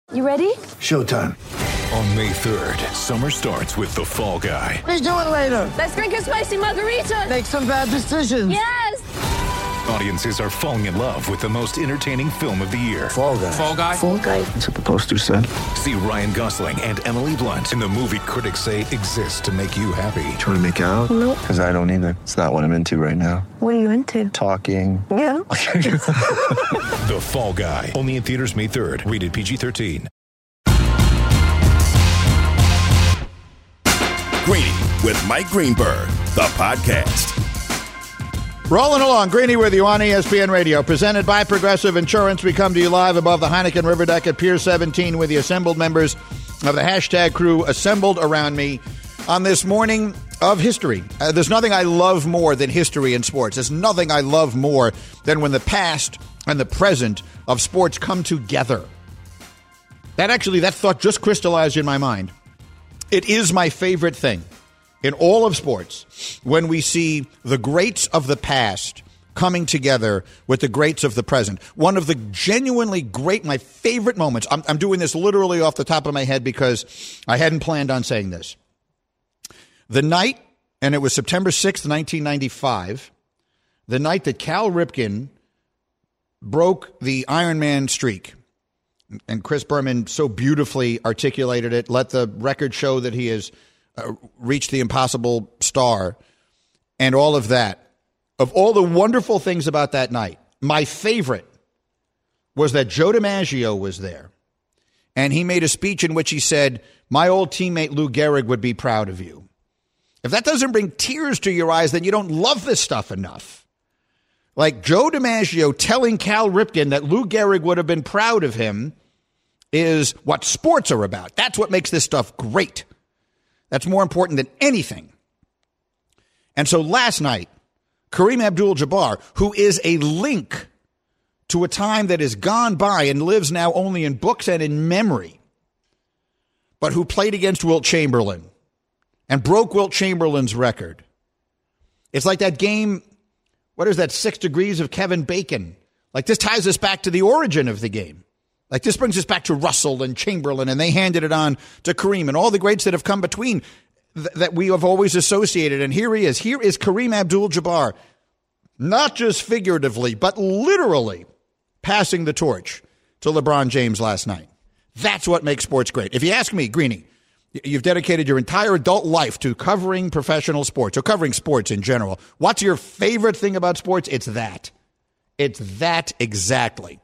You ready? Showtime. On May 3rd, summer starts with The Fall Guy. Let's do it later. Let's drink a spicy margarita. Make some bad decisions. Yes. Audiences are falling in love with the most entertaining film of the year. Fall Guy. Fall Guy? Fall guy. That's what the poster said. See Ryan Gosling and Emily Blunt in the movie critics say exists to make you happy. Trying to make it out? Nope. Because I don't either. It's not what I'm into right now. What are you into? Talking. Yeah. The Fall Guy. Only in theaters May 3rd. Rated PG-13. Greeny with Mike Greenberg, the podcast. Rolling along, Greeny with you on ESPN Radio, presented by Progressive Insurance. We come to you live above the Heineken River Deck at Pier 17 with the assembled members of the hashtag crew assembled around me on this morning of history. There's nothing I love more than history in sports. There's nothing I love more than when the past and the present of sports come together. That thought just crystallized in my mind. It is my favorite thing in all of sports when we see the greats of the past coming together with the greats of the present. One of the genuinely great, my favorite moments, I'm doing this literally off the top of my head because I hadn't planned on saying this. The night, and it was September 6th, 1995, the night that Cal Ripken broke the Ironman streak. And Chris Berman so beautifully articulated it. Let the record show that he has reached the impossible star and all of that. Of all the wonderful things about that night, my favorite was that Joe DiMaggio was there. And he made a speech in which he said, my old teammate Lou Gehrig would be proud of you. If that doesn't bring tears to your eyes, then you don't love this stuff enough. Like Joe DiMaggio telling Cal Ripken that Lou Gehrig would have been proud of him is what sports are about. That's what makes this stuff great. That's more important than anything. And so last night, Kareem Abdul-Jabbar, who is a link to a time that is gone by and lives now only in books and in memory, but who played against Wilt Chamberlain and broke Wilt Chamberlain's record. It's like that game, what is that, 6 Degrees of Kevin Bacon? Like this ties us back to the origin of the game. Like this brings us back to Russell and Chamberlain, and they handed it on to Kareem and all the greats that have come between that we have always associated. And here he is. Here is Kareem Abdul-Jabbar, not just figuratively, but literally passing the torch to LeBron James last night. That's what makes sports great. If you ask me, Greeny, you've dedicated your entire adult life to covering professional sports or covering sports in general. What's your favorite thing about sports? It's that. It's that exactly.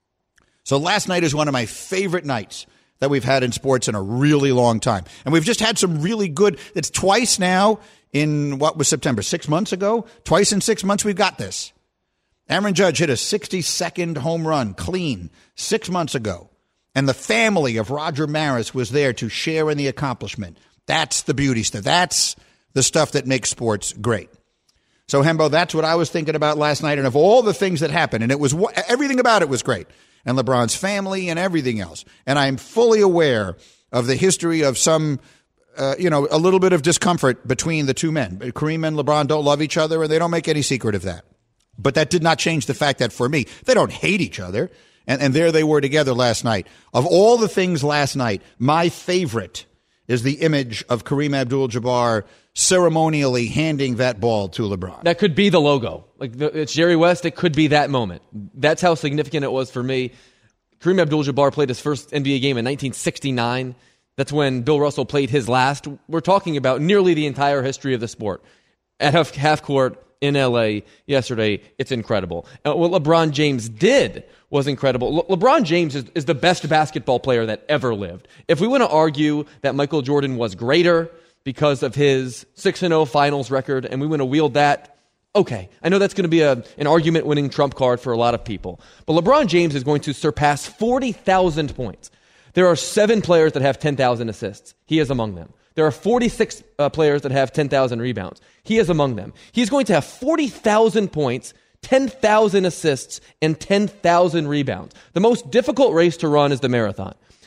So last night is one of my favorite nights that we've had in sports in a really long time. And we've just had some really good, it's twice now in what was September, 6 months ago? Twice in 6 months we've got this. Aaron Judge hit a 62nd home run clean 6 months ago. And the family of Roger Maris was there to share in the accomplishment. That's the beauty stuff. That's the stuff that makes sports great. So, Hembo, that's what I was thinking about last night. And of all the things that happened, and it was everything about it was great. And LeBron's family and everything else. And I'm fully aware of the history of some, a little bit of discomfort between the two men. Kareem and LeBron don't love each other, and they don't make any secret of that. But that did not change the fact that for me, they don't hate each other. And there they were together last night. Of all the things last night, my favorite is the image of Kareem Abdul-Jabbar ceremonially handing that ball to LeBron. That could be the logo. It's Jerry West. It could be that moment. That's how significant it was for me. Kareem Abdul-Jabbar played his first NBA game in 1969. That's when Bill Russell played his last. We're talking about nearly the entire history of the sport. At half court in L.A. yesterday, it's incredible. What LeBron James did was incredible. LeBron James is the best basketball player that ever lived. If we want to argue that Michael Jordan was greater because of his 6-0 finals record, and we want to wield that, okay. I know that's going to be an argument-winning trump card for a lot of people. But LeBron James is going to surpass 40,000 points. There are 7 players that have 10,000 assists. He is among them. There are 46 players that have 10,000 rebounds. He is among them. He's going to have 40,000 points, 10,000 assists, and 10,000 rebounds. The most difficult race to run is the marathon.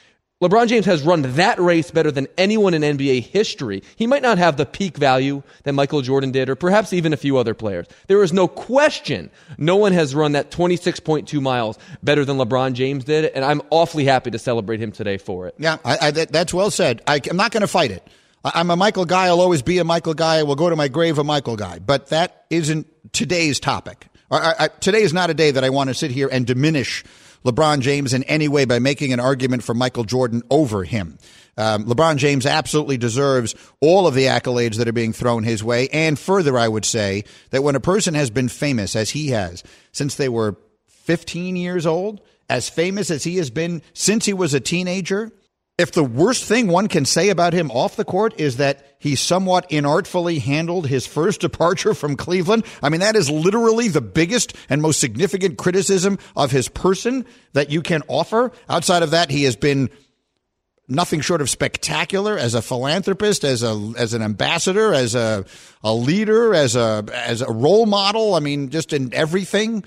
LeBron James has run that race better than anyone in NBA history. He might not have the peak value that Michael Jordan did, or perhaps even a few other players. There is no question no one has run that 26.2 miles better than LeBron James did, and I'm awfully happy to celebrate him today for it. Yeah, that's well said. I'm not going to fight it. I'm a Michael guy. I'll always be a Michael guy. I will go to my grave a Michael guy. But that isn't today's topic. Today is not a day that I want to sit here and diminish LeBron James in any way by making an argument for Michael Jordan over him. LeBron James absolutely deserves all of the accolades that are being thrown his way. And further, I would say that when a person has been famous, as he has, since they were 15 years old, as famous as he has been since he was a teenager, if the worst thing one can say about him off the court is that he somewhat inartfully handled his first departure from Cleveland, I mean, that is literally the biggest and most significant criticism of his person that you can offer. Outside of that, he has been nothing short of spectacular as a philanthropist, as an ambassador, as a leader, as a role model. I mean, just in everything.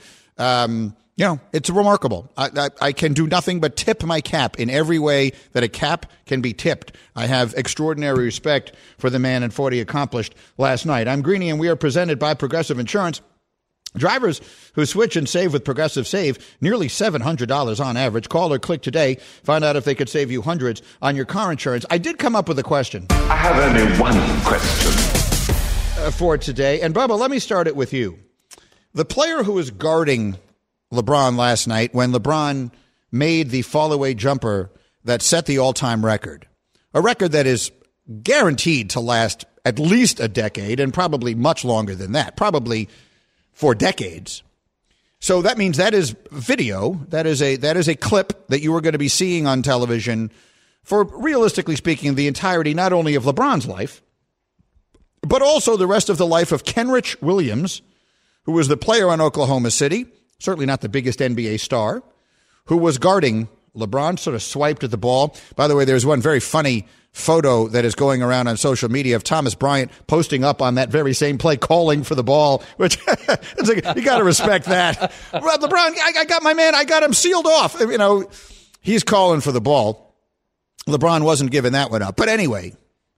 It's remarkable. I can do nothing but tip my cap in every way that a cap can be tipped. I have extraordinary respect for the man and for what he accomplished last night. I'm Greeny, and we are presented by Progressive Insurance. Drivers who switch and save with Progressive save nearly $700 on average. Call or click today. Find out if they could save you hundreds on your car insurance. I did come up with a question. I have only one question. For today. And, Bubba, let me start it with you. The player who was guarding LeBron last night when LeBron made the fall-away jumper that set the all-time record, a record that is guaranteed to last at least a decade and probably much longer than that, probably for decades. So that means that is video. That is a clip that you are going to be seeing on television for, realistically speaking, the entirety not only of LeBron's life, but also the rest of the life of Kenrich Williams, who was the player on Oklahoma City, certainly not the biggest NBA star, who was guarding LeBron, sort of swiped at the ball. By the way, there's one very funny photo that is going around on social media of Thomas Bryant posting up on that very same play, calling for the ball, which it's like, you got to respect that. LeBron, I got my man. I got him sealed off. You know, he's calling for the ball. LeBron wasn't giving that one up. But anyway,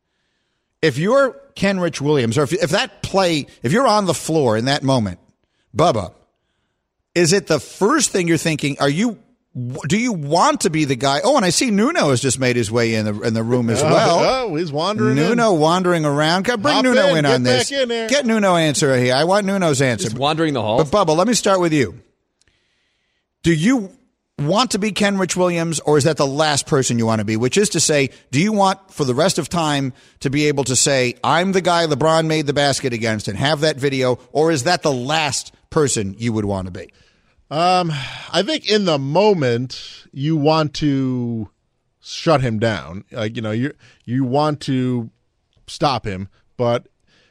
if you're Kenrich Williams, or if that play, if you're on the floor in that moment, Bubba, is it the first thing you're thinking? Do you want to be the guy? Oh, and I see Nuno has just made his way in the room as well. Oh, he's wandering. Nuno wandering around. Bring Nuno in on this. Back in there. Get Nuno answer here. I want Nuno's answer. Just wandering the halls. But Bubba, let me start with you. Do you want to be Kenrich Williams, or is that the last person you want to be? Which is to say, do you want for the rest of time to be able to say, I'm the guy LeBron made the basket against and have that video, or is that the last person you would want to be? I think in the moment you want to shut him down. Like, you want to stop him, but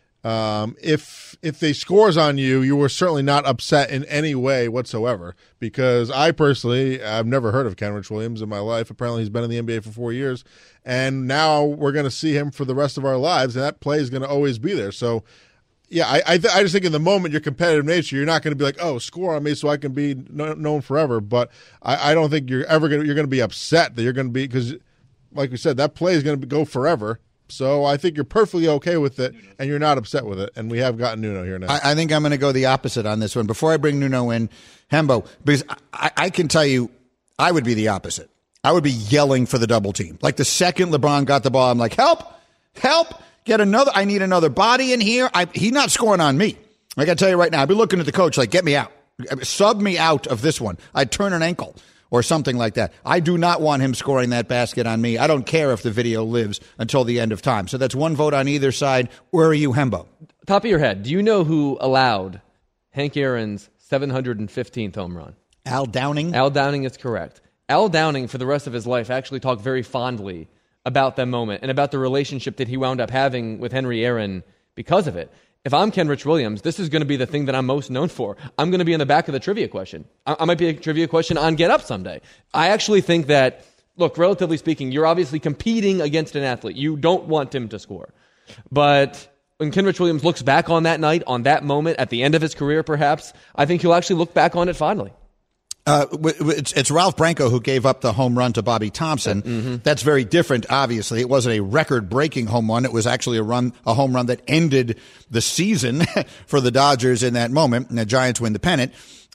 if they scores on you, you were certainly not upset in any way whatsoever, because I've never heard of Kenrich Williams in my life. Apparently he's been in the NBA for 4 years, and now we're going to see him for the rest of our lives, and that play is going to always be there. So yeah, I just think in the moment, your competitive nature, you're not going to be like, oh, score on me so I can be known forever. But I don't think you're going to be upset that you're going to be, because like we said, that play is going to go forever. So I think you're perfectly okay with it, and you're not upset with it. And we have gotten Nuno here now. I think I'm going to go the opposite on this one. Before I bring Nuno in, Hembo, because I can tell you, I would be the opposite. I would be yelling for the double team. Like the second LeBron got the ball, I'm like, help, get another. I need another body in here. He's not scoring on me. I got to tell you right now, I'd be looking at the coach like, get me out. Sub me out of this one. I'd turn an ankle or something like that. I do not want him scoring that basket on me. I don't care if the video lives until the end of time. So that's one vote on either side. Where are you, Hembo? Top of your head, do you know who allowed Hank Aaron's 715th home run? Al Downing? Al Downing is correct. Al Downing, for the rest of his life, actually talked very fondly about that moment and about the relationship that he wound up having with Henry Aaron because of it. If I'm Kenrich Williams, this is going to be the thing that I'm most known for. I'm going to be in the back of the trivia question. I might be a trivia question on Get Up someday. I actually think that, look, relatively speaking, you're obviously competing against an athlete. You don't want him to score. But when Kenrich Williams looks back on that night, on that moment, at the end of his career perhaps, I think he'll actually look back on it fondly. It's Ralph Branco who gave up the home run to Bobby Thompson. Mm-hmm. That's very different, obviously. It wasn't a record-breaking home run. It was actually a home run that ended the season for the Dodgers in that moment, and the Giants win the pennant.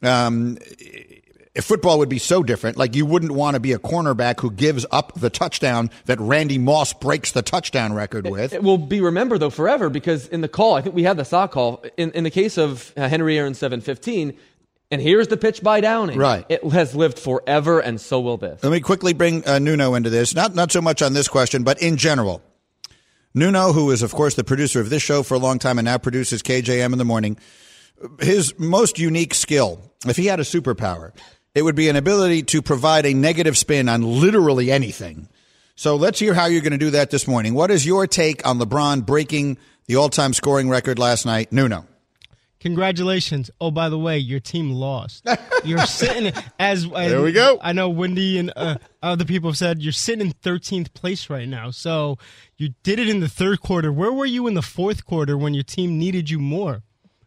If football would be so different, like you wouldn't want to be a cornerback who gives up the touchdown that Randy Moss breaks the touchdown record with. It will be remembered, though, forever, because in the call, I think we had the sock call, in the case of Henry Aaron's 7-15, and here's the pitch by Downing. Right. It has lived forever, and so will this. Let me quickly bring Nuno into this. Not so much on this question, but in general. Nuno, who is, of course, the producer of this show for a long time and now produces KJM in the morning, his most unique skill, if he had a superpower, it would be an ability to provide a negative spin on literally anything. So let's hear how you're going to do that this morning. What is your take on LeBron breaking the all-time scoring record last night? Nuno. Congratulations. Oh, by the way, your team lost. You're sitting there we go. I know Wendy and other people have said you're sitting in 13th place right now. So you did it in the third quarter. Where were you in the fourth quarter when your team needed you more?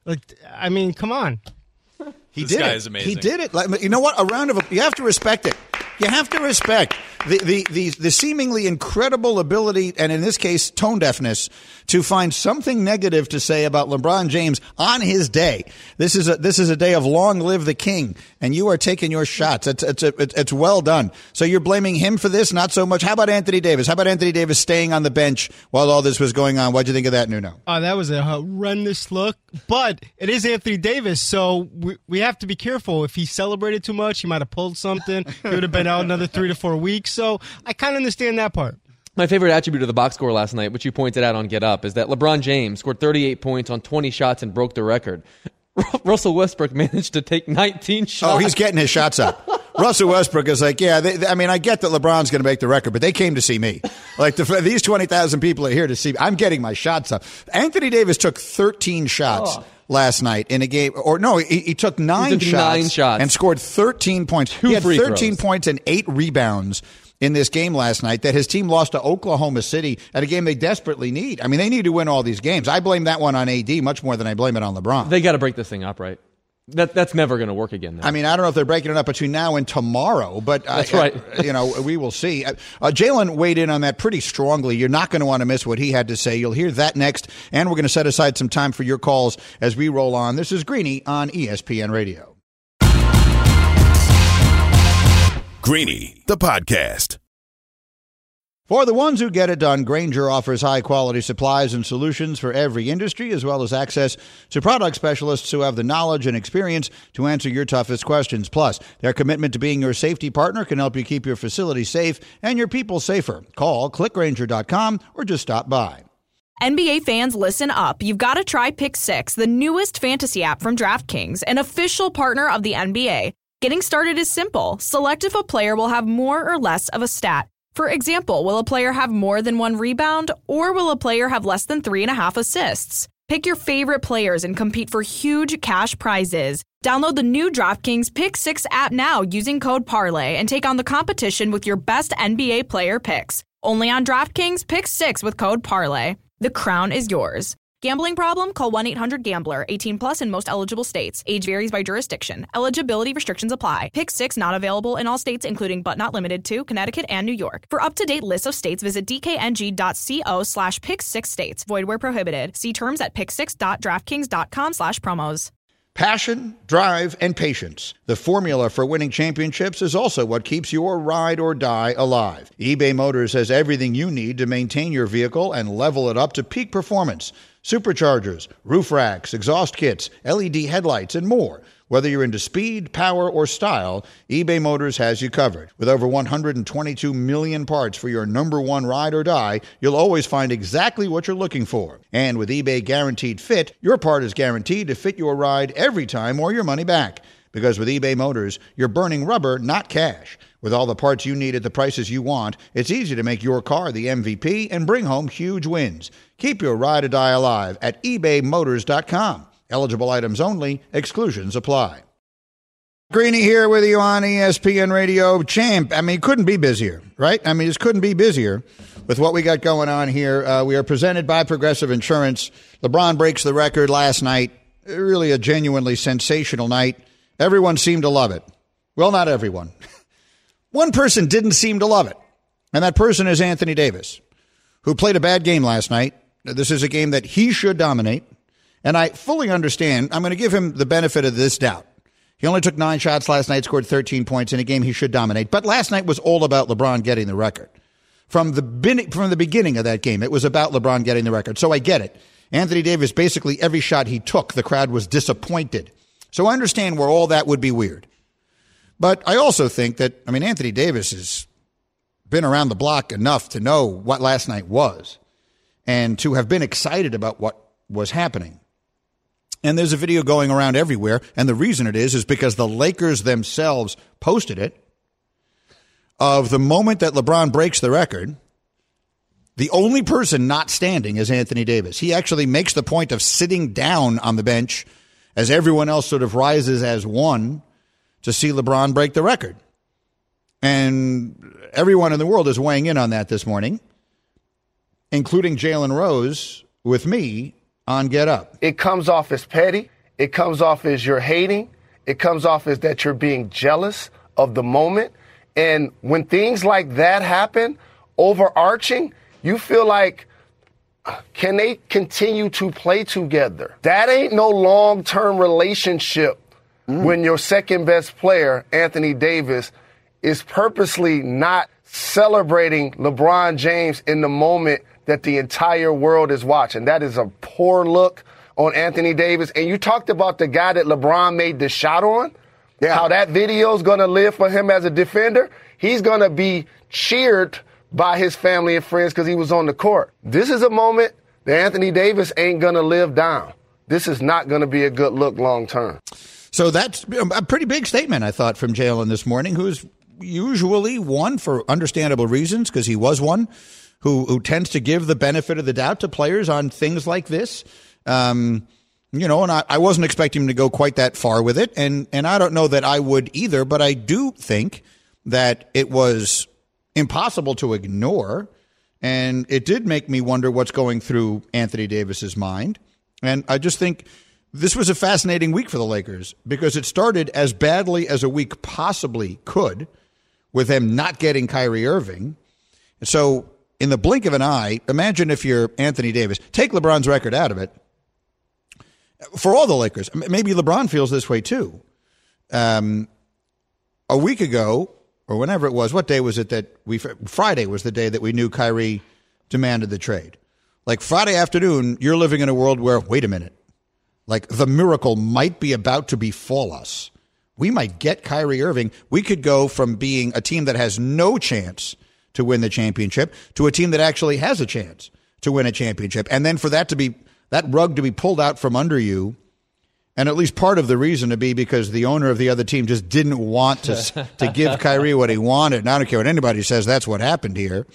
I mean, come on. This guy is amazing. He did it. You know what? You have to respect it. You have to respect the seemingly incredible ability, and in this case, tone deafness, to find something negative to say about LeBron James on his day. This is a day of long live the king, and you are taking your shots. It's well done. So you're blaming him for this, not so much. How about Anthony Davis? How about Anthony Davis staying on the bench while all this was going on? What'd you think of that, Nuno? Oh, that was a horrendous look, but it is Anthony Davis, so we have to be careful. If he celebrated too much, he might have pulled something. He would have been out another 3 to 4 weeks. So I kind of understand that part. My favorite attribute of the box score last night, which you pointed out on Get Up, is that LeBron James scored 38 points on 20 shots and broke the record. Russell Westbrook managed to take 19 shots. Oh, he's getting his shots up. Russell Westbrook is like, yeah, I get that LeBron's going to make the record, but they came to see me. Like, these 20,000 people are here to see me. I'm getting my shots up. Anthony Davis took 13 shots last night in a game. Or no, he took 9 shots and scored 13 points. He had 13 points and 8 rebounds in this game last night that his team lost to Oklahoma City at a game they desperately need. I mean, they need to win all these games. I blame that one on AD much more than I blame it on LeBron. They got to break this thing up, right? That's never going to work again. Now. I mean, I don't know if they're breaking it up between now and tomorrow, but that's right. We will see. Jalen weighed in on that pretty strongly. You're not going to want to miss what he had to say. You'll hear that next, and we're going to set aside some time for your calls as we roll on. This is Greeny on ESPN Radio. Greeny, the podcast. For the ones who get it done, Grainger offers high-quality supplies and solutions for every industry, as well as access to product specialists who have the knowledge and experience to answer your toughest questions. Plus, their commitment to being your safety partner can help you keep your facility safe and your people safer. Call clickgrainger.com or just stop by. NBA fans, listen up. You've got to try Pick 6, the newest fantasy app from DraftKings, an official partner of the NBA. Getting started is simple. Select if a player will have more or less of a stat. For example, will a player have more than 1 rebound, or will a player have less than 3.5 assists? Pick your favorite players and compete for huge cash prizes. Download the new DraftKings Pick 6 app now using code PARLAY and take on the competition with your best NBA player picks. Only on DraftKings Pick 6 with code PARLAY. The crown is yours. Gambling problem? Call 1-800-GAMBLER. 18 plus in most eligible states. Age varies by jurisdiction. Eligibility restrictions apply. Pick 6 not available in all states, including but not limited to Connecticut and New York. For up-to-date lists of states, visit dkng.co/pick6states. Void where prohibited. See terms at pick6.draftkings.com/promos. Passion, drive, and patience. The formula for winning championships is also what keeps your ride or die alive. eBay Motors has everything you need to maintain your vehicle and level it up to peak performance. Superchargers, roof racks, exhaust kits, LED headlights, and more. Whether you're into speed, power, or style, eBay Motors has you covered. With over 122 million parts for your number one ride or die, you'll always find exactly what you're looking for. And with eBay Guaranteed Fit, your part is guaranteed to fit your ride every time or your money back. Because with eBay Motors, you're burning rubber, not cash. With all the parts you need at the prices you want, it's easy to make your car the MVP and bring home huge wins. Keep your ride or die alive at ebaymotors.com. Eligible items only. Exclusions apply. Greeny here with you on ESPN Radio. Champ, I mean, couldn't be busier, right? I mean, just couldn't be busier with what we got going on here. We are presented by Progressive Insurance. LeBron breaks the record last night. Really a genuinely sensational night. Everyone seemed to love it. Well, not everyone. One person didn't seem to love it, and that person is Anthony Davis, who played a bad game last night. This is a game that he should dominate, and I fully understand. I'm going to give him the benefit of this doubt. He only took 9 shots last night, scored 13 points in a game he should dominate, but last night was all about LeBron getting the record. From the beginning of that game, it was about LeBron getting the record, so I get it. Anthony Davis, basically every shot he took, the crowd was disappointed. So I understand where all that would be weird. But I also think that, Anthony Davis has been around the block enough to know what last night was and to have been excited about what was happening. And there's a video going around everywhere, and the reason it is because the Lakers themselves posted it, of the moment that LeBron breaks the record. The only person not standing is Anthony Davis. He actually makes the point of sitting down on the bench as everyone else sort of rises as one to see LeBron break the record. And everyone in the world is weighing in on that this morning, including Jalen Rose with me on Get Up. It comes off as petty. It comes off as you're hating. It comes off as that you're being jealous of the moment. And when things like that happen, overarching, you feel like, can they continue to play together? That ain't no long-term relationship when your second best player, Anthony Davis, is purposely not celebrating LeBron James in the moment that the entire world is watching. That is a poor look on Anthony Davis. And you talked about the guy that LeBron made the shot on, how that video is going to live for him as a defender. He's going to be cheered by his family and friends because he was on the court. This is a moment that Anthony Davis ain't going to live down. This is not going to be a good look long term. So that's a pretty big statement, I thought, from Jalen this morning, who's usually one for understandable reasons, because he was one who tends to give the benefit of the doubt to players on things like this. And I wasn't expecting him to go quite that far with it. And I don't know that I would either, but I do think that it was impossible to ignore. And it did make me wonder what's going through Anthony Davis's mind. And I just think this was a fascinating week for the Lakers because it started as badly as a week possibly could with them not getting Kyrie Irving. So in the blink of an eye, imagine if you're Anthony Davis. Take LeBron's record out of it. For all the Lakers, maybe LeBron feels this way too. A week ago, or whenever it was, what day was it that Friday was the day that we knew Kyrie demanded the trade. Like Friday afternoon, you're living in a world where, wait a minute, like the miracle might be about to befall us. We might get Kyrie Irving. We could go from being a team that has no chance to win the championship to a team that actually has a chance to win a championship. And then for that rug to be pulled out from under you, and at least part of the reason to be because the owner of the other team just didn't want to give Kyrie what he wanted. And I don't care what anybody says, that's what happened here.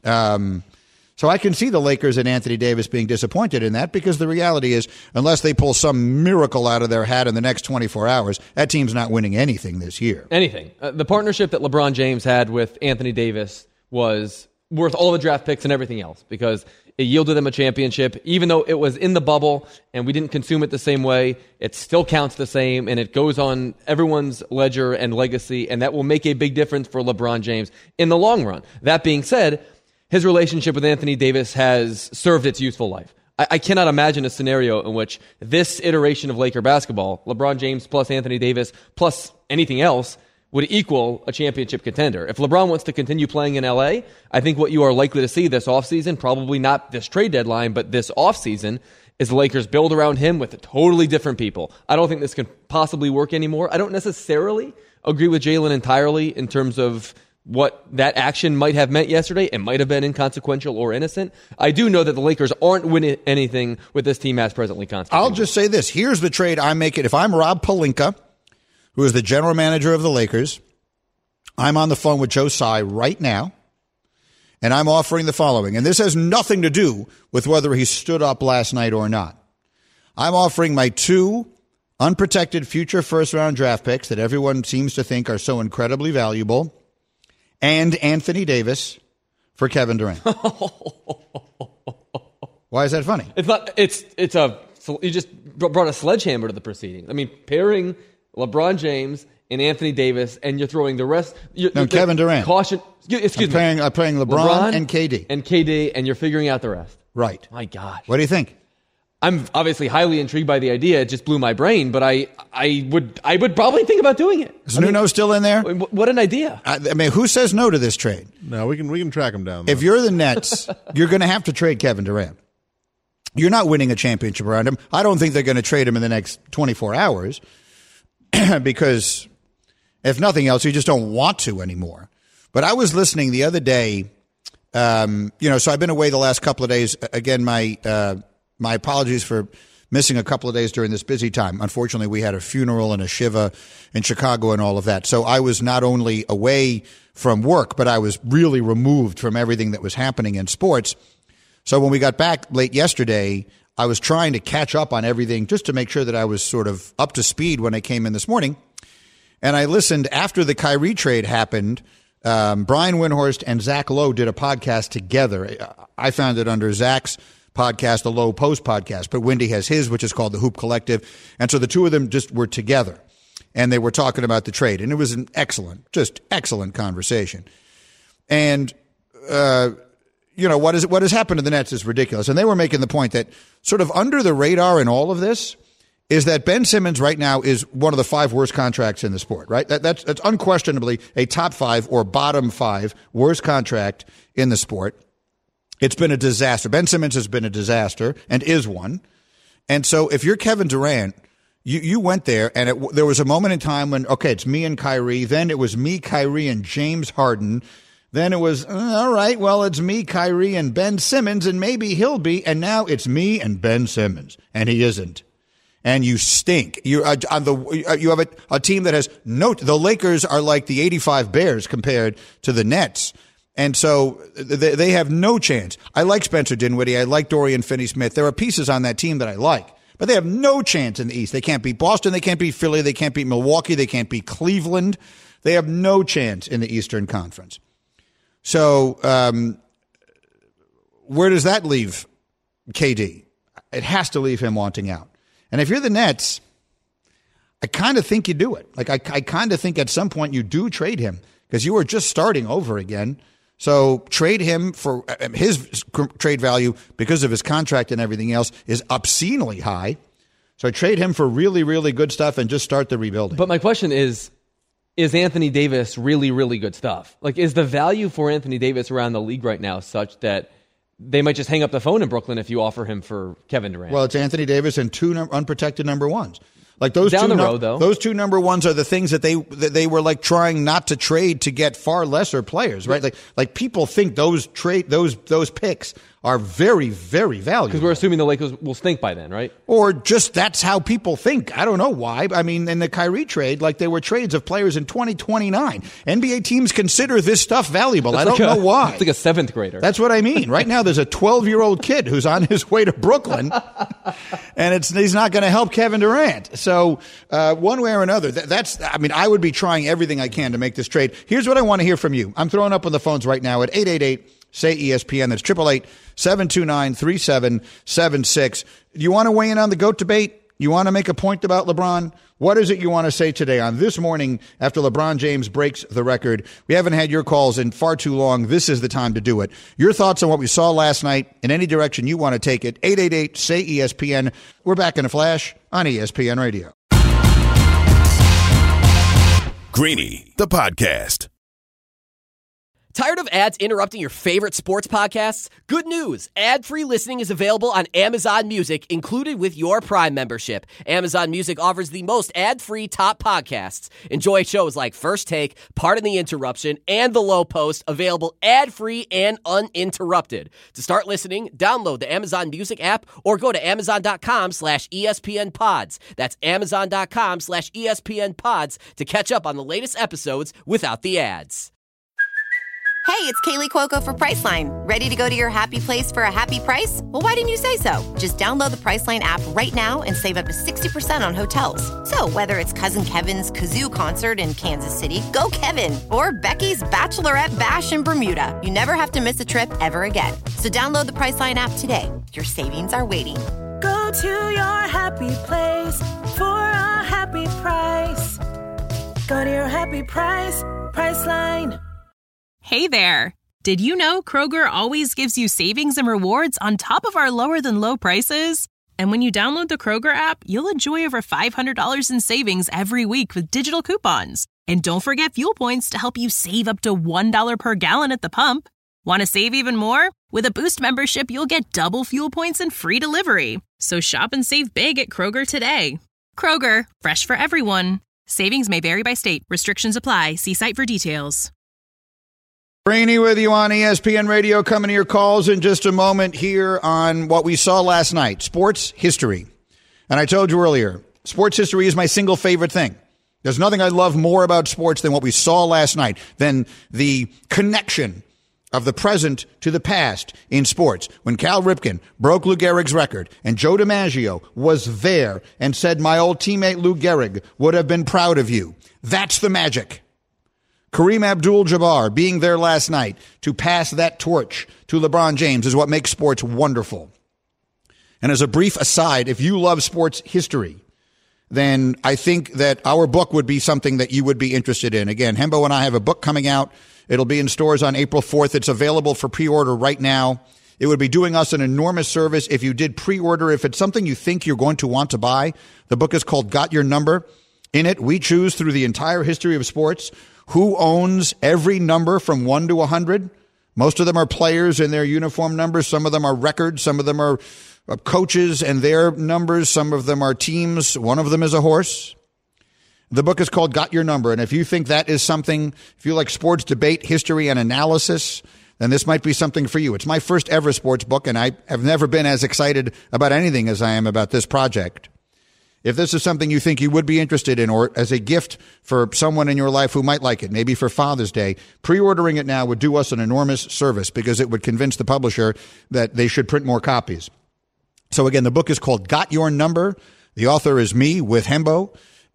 So I can see the Lakers and Anthony Davis being disappointed in that because the reality is, unless they pull some miracle out of their hat in the next 24 hours, that team's not winning anything this year. Anything. The partnership that LeBron James had with Anthony Davis was worth all the draft picks and everything else because it yielded them a championship. Even though it was in the bubble and we didn't consume it the same way, it still counts the same and it goes on everyone's ledger and legacy, and that will make a big difference for LeBron James in the long run. That being said, his relationship with Anthony Davis has served its useful life. I cannot imagine a scenario in which this iteration of Laker basketball, LeBron James plus Anthony Davis plus anything else, would equal a championship contender. If LeBron wants to continue playing in LA, I think what you are likely to see this offseason, probably not this trade deadline, but this offseason, is the Lakers build around him with totally different people. I don't think this can possibly work anymore. I don't necessarily agree with Jalen entirely in terms of what that action might have meant yesterday. It might have been inconsequential or innocent. I do know that the Lakers aren't winning anything with this team as presently constituted. I'll just say this. Here's the trade I'm making. If I'm Rob Pelinka, who is the general manager of the Lakers, I'm on the phone with Joe Tsai right now, and I'm offering the following. And this has nothing to do with whether he stood up last night or not. I'm offering my 2 unprotected future first-round draft picks that everyone seems to think are so incredibly valuable, and Anthony Davis for Kevin Durant. Why is that funny? It's not. You just brought a sledgehammer to the proceedings. I mean, pairing LeBron James and Anthony Davis, and you're throwing the rest. Kevin Durant. Caution. Excuse me. I'm playing LeBron and KD. And KD, and you're figuring out the rest. Right. My gosh. What do you think? I'm obviously highly intrigued by the idea. It just blew my brain, but I would probably think about doing it. Is Nuno still in there? What an idea. I mean, who says no to this trade? No, we can track him down, though. If you're the Nets, you're going to have to trade Kevin Durant. You're not winning a championship around him. I don't think they're going to trade him in the next 24 hours because, if nothing else, you just don't want to anymore. But I was listening the other day, so I've been away the last couple of days. Again, my apologies for missing a couple of days during this busy time. Unfortunately, we had a funeral and a shiva in Chicago and all of that. So I was not only away from work, but I was really removed from everything that was happening in sports. So when we got back late yesterday, I was trying to catch up on everything just to make sure that I was sort of up to speed when I came in this morning. And I listened after the Kyrie trade happened. Brian Windhorst and Zach Lowe did a podcast together. I found it under Zach's podcast, the Low Post podcast, but Wendy has his, which is called the Hoop Collective. And so the two of them just were together and they were talking about the trade. And it was an excellent conversation. And, what has happened to the Nets is ridiculous. And they were making the point that sort of under the radar in all of this is that Ben Simmons right now is one of the 5 worst contracts in the sport, right? That's unquestionably a top 5 or bottom 5 worst contract in the sport. It's been a disaster. Ben Simmons has been a disaster and is one. And so if you're Kevin Durant, you went there and there was a moment in time when, okay, it's me and Kyrie. Then it was me, Kyrie, and James Harden. Then it was, all right, well, it's me, Kyrie, and Ben Simmons, and maybe he'll be. And now it's me and Ben Simmons, and he isn't. And you stink. You have a team that has the Lakers are like the 85 Bears compared to the Nets. And so they have no chance. I like Spencer Dinwiddie. I like Dorian Finney-Smith. There are pieces on that team that I like, but they have no chance in the East. They can't beat Boston. They can't beat Philly. They can't beat Milwaukee. They can't beat Cleveland. They have no chance in the Eastern Conference. So where does that leave KD? It has to leave him wanting out. And if you're the Nets, I kind of think you do it. Like I kind of think at some point you do trade him because you are just starting over again. So trade him for his trade value because of his contract and everything else is obscenely high. So trade him for really, really good stuff and just start the rebuilding. But my question is Anthony Davis really, really good stuff? Like, is the value for Anthony Davis around the league right now such that they might just hang up the phone in Brooklyn if you offer him for Kevin Durant? Well, it's Anthony Davis and 2 unprotected number ones. Like those down the road, though. Those 2 number ones are the things that they were like trying not to trade to get far lesser players, right? Like people think those picks are very, very valuable. Because we're assuming the Lakers will stink by then, right? Or just that's how people think. I don't know why. I mean, in the Kyrie trade, like there were trades of players in 2029. NBA teams consider this stuff valuable. I don't know why. It's like a 7th grader. That's what I mean. Right now, there's a 12-year-old kid who's on his way to Brooklyn, and he's not going to help Kevin Durant. So one way or another, I would be trying everything I can to make this trade. Here's what I want to hear from you. I'm throwing up on the phones right now at 888-SAY-ESPN. That's 888-729-3776. Do you want to weigh in on the GOAT debate? You want to make a point about LeBron? What is it you want to say today on this morning after LeBron James breaks the record? We haven't had your calls in far too long. This is the time to do it. Your thoughts on what we saw last night in any direction you want to take it. 888-SAY-ESPN. We're back in a flash on ESPN Radio. Greeny, the podcast. Tired of ads interrupting your favorite sports podcasts? Good news! Ad-free listening is available on Amazon Music, included with your Prime membership. Amazon Music offers the most ad-free top podcasts. Enjoy shows like First Take, Pardon the Interruption, and The Low Post, available ad-free and uninterrupted. To start listening, download the Amazon Music app or go to Amazon.com/ESPN Pods. That's Amazon.com/ESPN Pods to catch up on the latest episodes without the ads. Hey, it's Kaylee Cuoco for Priceline. Ready to go to your happy place for a happy price? Well, why didn't you say so? Just download the Priceline app right now and save up to 60% on hotels. So whether it's Cousin Kevin's Kazoo Concert in Kansas City, go Kevin, or Becky's Bachelorette Bash in Bermuda, you never have to miss a trip ever again. So download the Priceline app today. Your savings are waiting. Go to your happy place for a happy price. Go to your happy price, Priceline. Hey there. Did you know Kroger always gives you savings and rewards on top of our lower than low prices? And when you download the Kroger app, you'll enjoy over $500 in savings every week with digital coupons. And don't forget fuel points to help you save up to $1 per gallon at the pump. Want to save even more? With a Boost membership, you'll get double fuel points and free delivery. So shop and save big at Kroger today. Kroger, fresh for everyone. Savings may vary by state. Restrictions apply. See site for details. Brainy with you on ESPN Radio, coming to your calls in just a moment here on what we saw last night, sports history. And I told you earlier, sports history is my single favorite thing. There's nothing I love more about sports than what we saw last night, than the connection of the present to the past in sports. When Cal Ripken broke Lou Gehrig's record and Joe DiMaggio was there and said, my old teammate Lou Gehrig would have been proud of you. That's the magic. Kareem Abdul-Jabbar being there last night to pass that torch to LeBron James is what makes sports wonderful. And as a brief aside, if you love sports history, then I think that our book would be something that you would be interested in. Again, Hembo and I have a book coming out. It'll be in stores on April 4th. It's available for pre-order right now. It would be doing us an enormous service if you did pre-order. If it's something you think you're going to want to buy, the book is called Got Your Number. In it, we choose through the entire history of sports who owns every number from 1 to 100. Most of them are players and their uniform numbers. Some of them are records. Some of them are coaches and their numbers. Some of them are teams. One of them is a horse. The book is called Got Your Number, and if you think that is something, if you like sports debate, history, and analysis, then this might be something for you. It's my first ever sports book, and I have never been as excited about anything as I am about this project. If this is something you think you would be interested in, or as a gift for someone in your life who might like it, maybe for Father's Day, pre-ordering it now would do us an enormous service because it would convince the publisher that they should print more copies. So again, the book is called Got Your Number. The author is me with Hembo.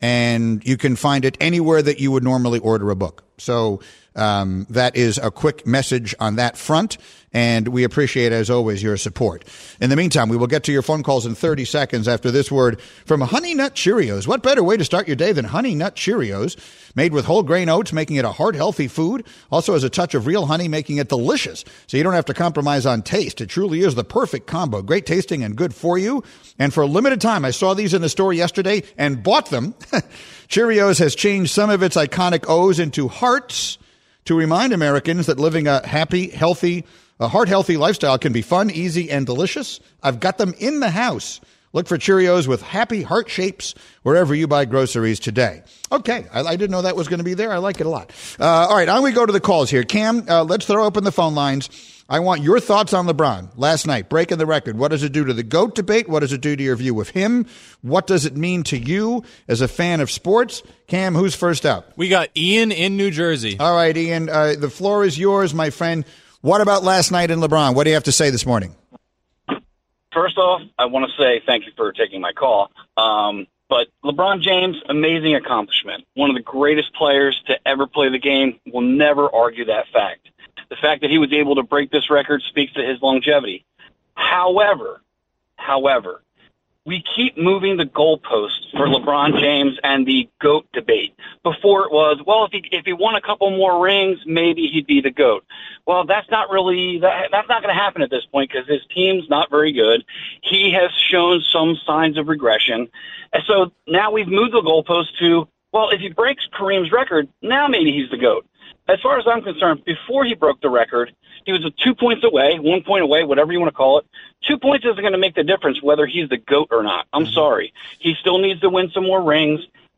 And you can find it anywhere that you would normally order a book. So that is a quick message on that front. And we appreciate, as always, your support. In the meantime, we will get to your phone calls in 30 seconds after this word from Honey Nut Cheerios. What better way to start your day than Honey Nut Cheerios? Made with whole grain oats, making it a heart healthy food. Also has a touch of real honey, making it delicious. So you don't have to compromise on taste. It truly is the perfect combo. Great tasting and good for you. And for a limited time, I saw these in the store yesterday and bought them. Cheerios has changed some of its iconic O's into hearts to remind Americans that living a happy, healthy, a heart-healthy lifestyle can be fun, easy, and delicious. I've got them in the house. Look for Cheerios with happy heart shapes wherever you buy groceries today. Okay, I didn't know that was going to be there. I like it a lot. All right, on we go to the calls here. Cam, let's throw open the phone lines. I want your thoughts on LeBron last night, breaking the record. What does it do to the GOAT debate? What does it do to your view of him? What does it mean to you as a fan of sports? Cam, who's first up? We got Ian in New Jersey. All right, Ian, the floor is yours, my friend. What about last night in LeBron? What do you have to say this morning? First off, I want to say thank you for taking my call. But LeBron James, amazing accomplishment. One of the greatest players to ever play the game. Will never argue that fact. The fact that he was able to break this record speaks to his longevity. However, we keep moving the goalposts for LeBron James and the GOAT debate. Before it was, well, if he won a couple more rings, maybe he'd be the GOAT. Well, that's not really that's not going to happen at this point because his team's not very good. He has shown some signs of regression. And so now we've moved the goalpost to, well, if he breaks Kareem's record, now maybe he's the GOAT. As far as I'm concerned, before he broke the record, he was 2 points away, 1 point away, whatever you want to call it. 2 points isn't going to make the difference whether he's the GOAT or not. I'm sorry. He still needs to win some more rings.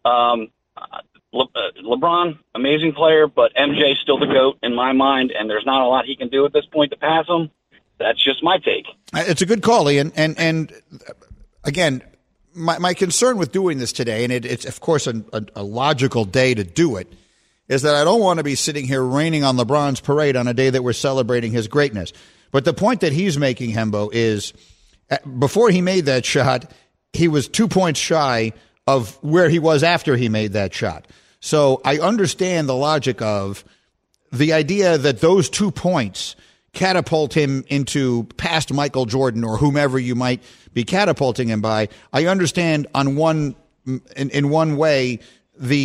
LeBron, amazing player, but MJ's still the GOAT in my mind, and there's not a lot he can do at this point to pass him. That's just my take. It's a good call, Ian. And again, my concern with doing this today, and it's, of course, a logical day to do it, is that I don't want to be sitting here raining on LeBron's parade on a day that we're celebrating his greatness. But the point that he's making, Hembo, is before he made that shot, he was 2 points shy of where he was after he made that shot. So I understand the logic of the idea that those 2 points catapult him into past Michael Jordan or whomever you might be catapulting him by. I understand in one way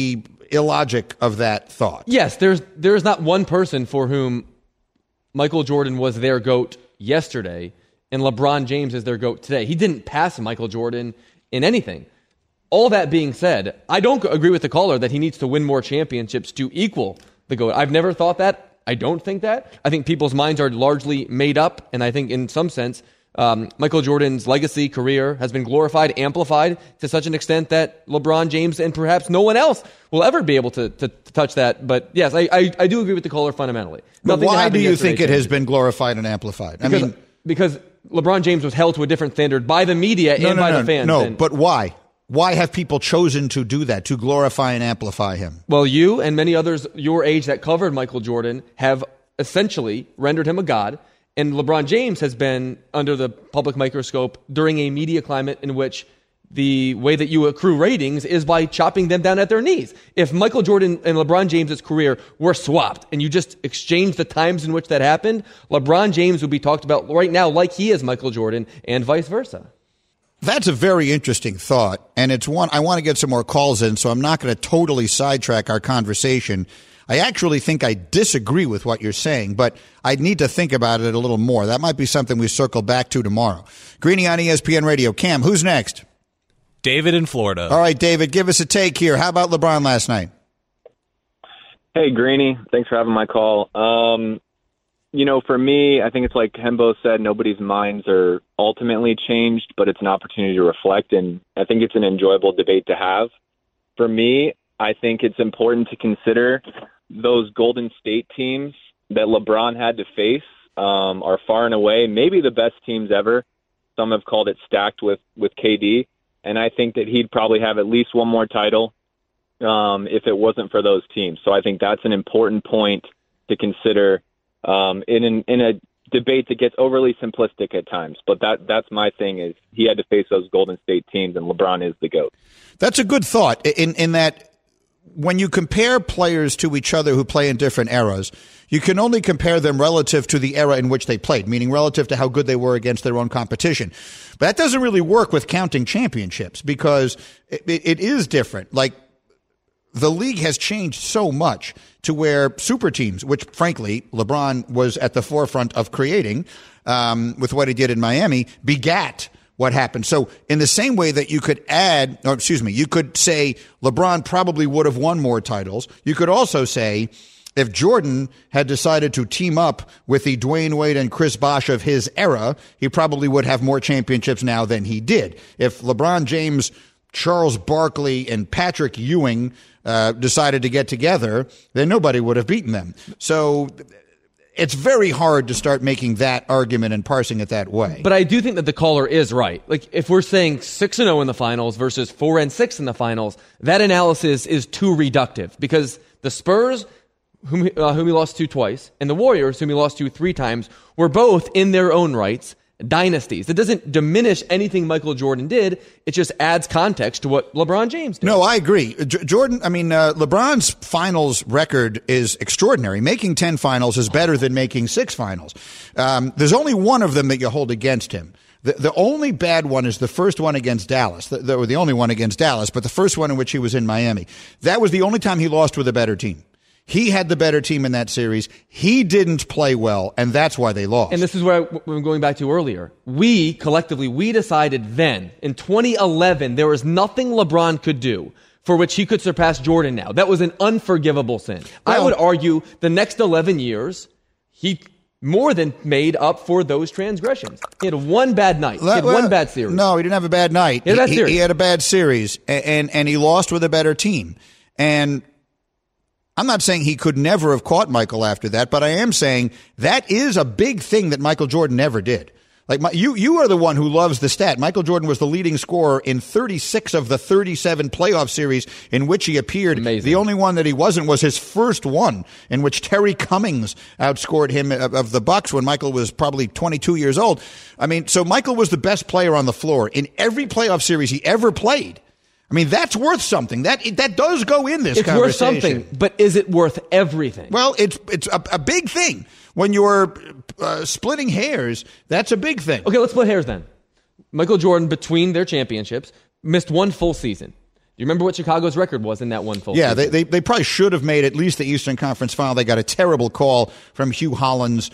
illogic of that thought. Yes, there's not one person for whom Michael Jordan was their GOAT yesterday and LeBron James is their GOAT today. He didn't pass Michael Jordan in anything. All that being said, I don't agree with the caller that he needs to win more championships to equal the GOAT. I've never thought that. I don't think that. I think people's minds are largely made up, and I think in some sense, Michael Jordan's legacy, career has been glorified, amplified to such an extent that LeBron James and perhaps no one else will ever be able to touch that. But yes, I do agree with the caller fundamentally. But why do you think it has been glorified and amplified? Because LeBron James was held to a different standard by the media and by the fans. No, but why? Why have people chosen to do that, to glorify and amplify him? Well, you and many others your age that covered Michael Jordan have essentially rendered him a god. And LeBron James has been under the public microscope during a media climate in which the way that you accrue ratings is by chopping them down at their knees. If Michael Jordan and LeBron James' career were swapped and you just exchanged the times in which that happened, LeBron James would be talked about right now like he is Michael Jordan and vice versa. That's a very interesting thought, and it's one I want to get some more calls in, so I'm not going to totally sidetrack our conversation. I actually think I disagree with what you're saying, but I need to think about it a little more. That might be something we circle back to tomorrow. Greeny on ESPN Radio. Cam, who's next? David in Florida. All right, David, give us a take here. How about LeBron last night? Hey, Greeny. Thanks for having my call. For me, I think it's like Hembo said, nobody's minds are ultimately changed, but it's an opportunity to reflect, and I think it's an enjoyable debate to have. For me, I think it's important to consider those Golden State teams that LeBron had to face are far and away maybe the best teams ever. Some have called it stacked with KD, and I think that he'd probably have at least one more title if it wasn't for those teams. So I think that's an important point to consider in a debate that gets overly simplistic at times. But that's my thing is he had to face those Golden State teams, and LeBron is the GOAT. That's a good thought in that when you compare players to each other who play in different eras, you can only compare them relative to the era in which they played, meaning relative to how good they were against their own competition. But that doesn't really work with counting championships because it is different. Like, the league has changed so much to where super teams, which frankly LeBron was at the forefront of creating with what he did in Miami, begat what happened. So in the same way that you could you could say LeBron probably would have won more titles, you could also say if Jordan had decided to team up with the Dwayne Wade and Chris Bosh of his era, he probably would have more championships now than he did. If LeBron James, Charles Barkley, and Patrick Ewing decided to get together, then nobody would have beaten them. So it's very hard to start making that argument and parsing it that way. But I do think that the caller is right. Like, if we're saying 6-0 in the finals versus 4-6 in the finals, that analysis is too reductive because the Spurs, whom he lost to twice, and the Warriors, whom he lost to 3 times, were both in their own rights dynasties. It doesn't diminish anything Jordan did. It just adds context to what LeBron James did. No, I agree. LeBron's finals record is extraordinary. Making 10 finals is better than making 6 finals. There's only one of them that you hold against him. The only bad one is the first one against Dallas. The only one against Dallas, but the first one in which he was in Miami. That was the only time he lost with a better team. He had the better team in that series. He didn't play well, and that's why they lost. And this is where I'm going back to earlier. We decided then, in 2011, there was nothing LeBron could do for which he could surpass Jordan now. That was an unforgivable sin. I would argue the next 11 years, he more than made up for those transgressions. He had one bad night. He had one bad series. No, he didn't have a bad night. He had a bad series, and he lost with a better team. And I'm not saying he could never have caught Michael after that, but I am saying that is a big thing that Michael Jordan never did. Like you are the one who loves the stat. Michael Jordan was the leading scorer in 36 of the 37 playoff series in which he appeared. Amazing. The only one that he wasn't was his first one, in which Terry Cummings outscored him of the Bucks when Michael was probably 22 years old. I mean, so Michael was the best player on the floor in every playoff series he ever played. I mean, that's worth something. That does go in this conversation. It's worth something, but is it worth everything? Well, it's a big thing. When you're splitting hairs, that's a big thing. Okay, let's split hairs then. Michael Jordan, between their championships, missed one full season. You remember what Chicago's record was in that one full season? Yeah, they probably should have made at least the Eastern Conference Final. They got a terrible call from Hugh Hollins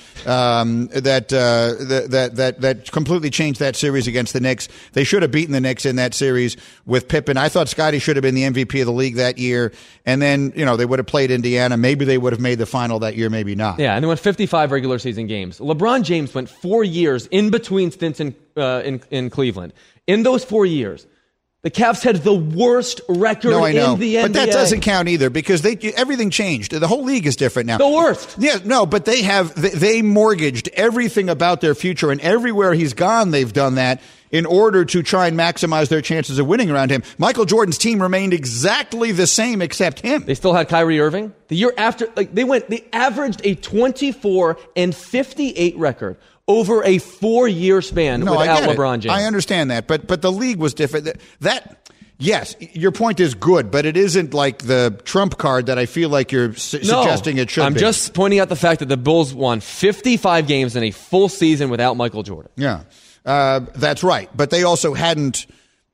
that completely changed that series against the Knicks. They should have beaten the Knicks in that series with Pippen. I thought Scottie should have been the MVP of the league that year. And then, they would have played Indiana. Maybe they would have made the final that year, maybe not. Yeah, and they went 55 regular season games. LeBron James went 4 years in between stints in Cleveland. In those 4 years, the Cavs had the worst record in the NBA. But that doesn't count either because everything changed. The whole league is different now. The worst. Yeah, no, but they mortgaged everything about their future, and everywhere he's gone, they've done that in order to try and maximize their chances of winning around him. Michael Jordan's team remained exactly the same except him. They still had Kyrie Irving. The year after, they averaged a 24-58 record over a 4-year span without LeBron James. I understand that, but the league was different. Yes, your point is good, but it isn't like the trump card that I feel like you're suggesting it should be. I'm just pointing out the fact that the Bulls won 55 games in a full season without Michael Jordan. Yeah, that's right. But they also hadn't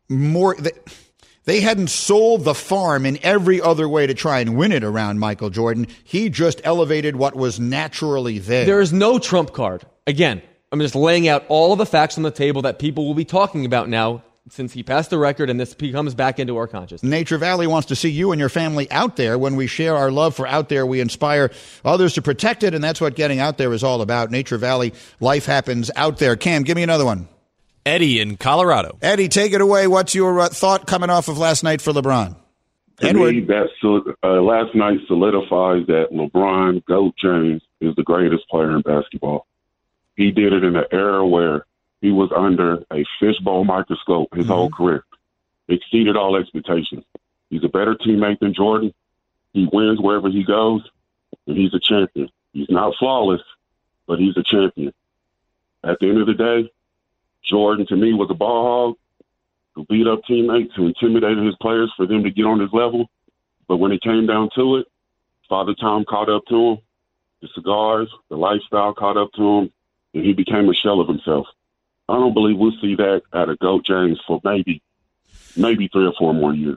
they hadn't sold the farm in every other way to try and win it around Michael Jordan. He just elevated what was naturally there. There is no trump card. Again, I'm just laying out all of the facts on the table that people will be talking about now since he passed the record and this comes back into our consciousness. Nature Valley wants to see you and your family out there. When we share our love for out there, we inspire others to protect it, and that's what getting out there is all about. Nature Valley, life happens out there. Cam, give me another one. Eddie in Colorado. Eddie, take it away. What's your thought coming off of last night for LeBron? To me, last night solidifies that LeBron, GOAT James, is the greatest player in basketball. He did it in an era where he was under a fishbowl microscope his whole career. Exceeded all expectations. He's a better teammate than Jordan. He wins wherever he goes, and he's a champion. He's not flawless, but he's a champion. At the end of the day, Jordan, to me, was a ball hog who beat up teammates, who intimidated his players for them to get on his level. But when it came down to it, Father Time caught up to him. The cigars, the lifestyle caught up to him, and he became a shell of himself. I don't believe we'll see that out of GOAT James for maybe 3 or 4 more years.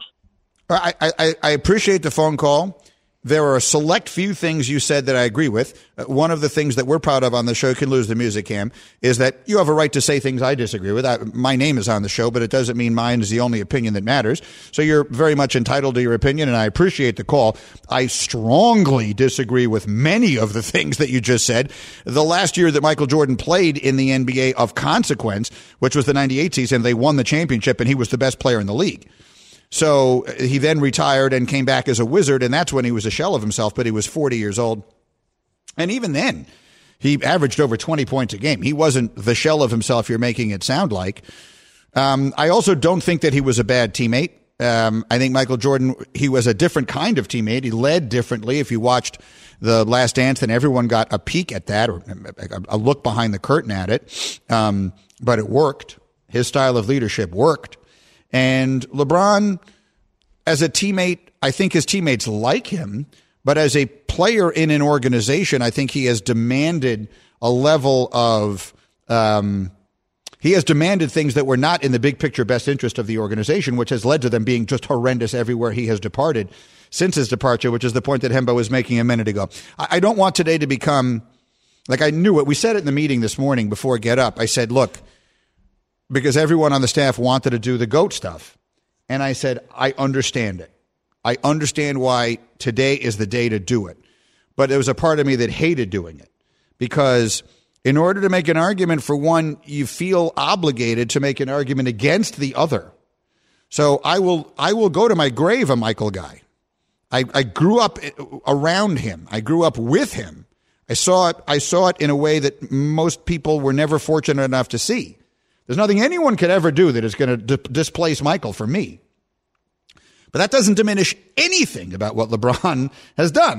I appreciate the phone call. There are a select few things you said that I agree with. One of the things that we're proud of on the show, Can Lose the Music, Cam, is that you have a right to say things I disagree with. My name is on the show, but it doesn't mean mine is the only opinion that matters. So you're very much entitled to your opinion, and I appreciate the call. I strongly disagree with many of the things that you just said. The last year that Michael Jordan played in the NBA of consequence, which was the 98 season, they won the championship, and he was the best player in the league. So he then retired and came back as a Wizard, and that's when he was a shell of himself, but he was 40 years old. And even then, he averaged over 20 points a game. He wasn't the shell of himself you're making it sound like. I also don't think that he was a bad teammate. I think Michael Jordan, he was a different kind of teammate. He led differently. If you watched The Last Dance, then everyone got a peek at that or a look behind the curtain at it. But it worked. His style of leadership worked. And LeBron, as a teammate, I think his teammates like him, but as a player in an organization, I think he has demanded a level of, he has demanded things that were not in the big picture best interest of the organization, which has led to them being just horrendous everywhere he has departed since his departure, which is the point that Hembo was making a minute ago. I don't want today to become, like I knew it. We said it in the meeting this morning before Get Up. I said, look, because everyone on the staff wanted to do the GOAT stuff. And I said, I understand it. I understand why today is the day to do it. But there was a part of me that hated doing it because in order to make an argument for one, you feel obligated to make an argument against the other. So I will go to my grave a Michael guy. I grew up around him. I grew up with him. I saw it in a way that most people were never fortunate enough to see. There's nothing anyone could ever do that is going to displace Michael for me. But that doesn't diminish anything about what LeBron has done.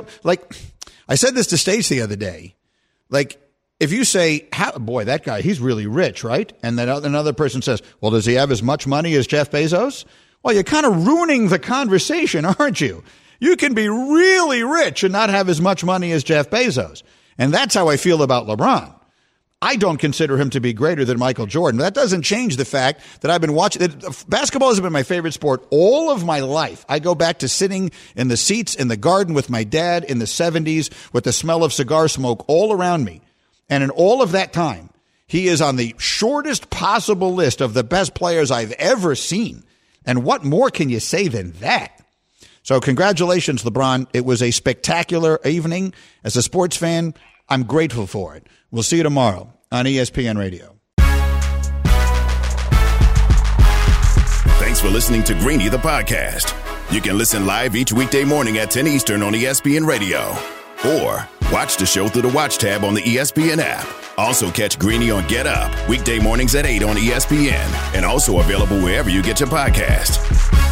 I said this to Stace the other day. Like, if you say, boy, that guy, he's really rich, right? And then another person says, well, does he have as much money as Jeff Bezos? Well, you're kind of ruining the conversation, aren't you? You can be really rich and not have as much money as Jeff Bezos. And that's how I feel about LeBron. I don't consider him to be greater than Michael Jordan. That doesn't change the fact that I've been watching. Basketball has been my favorite sport all of my life. I go back to sitting in the seats in the garden with my dad in the 70s with the smell of cigar smoke all around me. And in all of that time, he is on the shortest possible list of the best players I've ever seen. And what more can you say than that? So congratulations, LeBron. It was a spectacular evening. As a sports fan, I'm grateful for it. We'll see you tomorrow on ESPN Radio. Thanks for listening to Greeny the podcast. You can listen live each weekday morning at 10 Eastern on ESPN Radio. Or watch the show through the Watch tab on the ESPN app. Also catch Greeny on Get Up, weekday mornings at 8 on ESPN. And also available wherever you get your podcast.